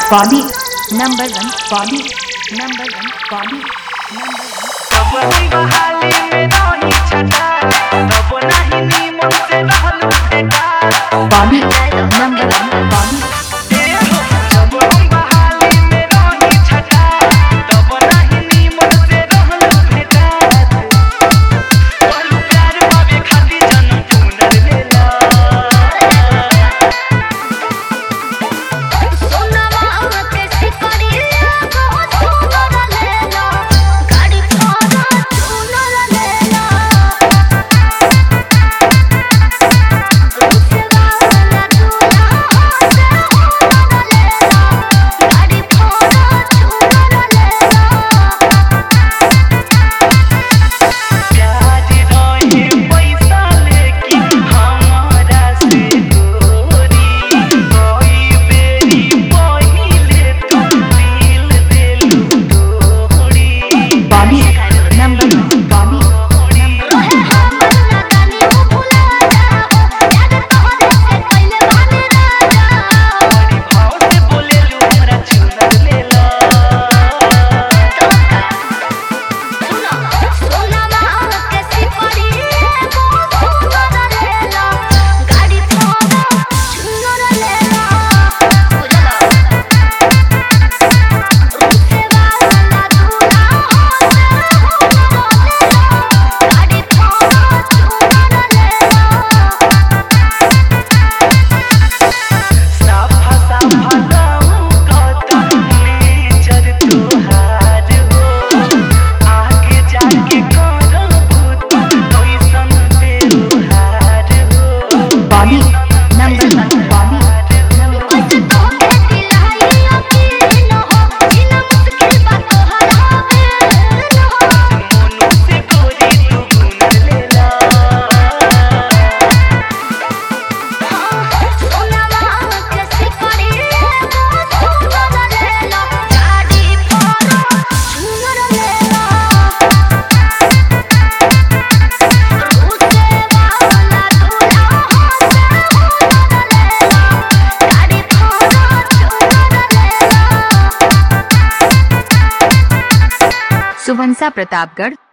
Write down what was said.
Bobby number 1 Bobby number 1 Bobby number 1 सबनी बहाली में नहीं छटा तब नहीं नीमन से रहलू बेकार Bobby number 1 Bobby सबनी बहाली में नहीं छटा तब नहीं नीमन से रहलू बेकार बोलू प्यार पावे खाती जन्म चुनर लेला सुवंसा प्रतापगढ़।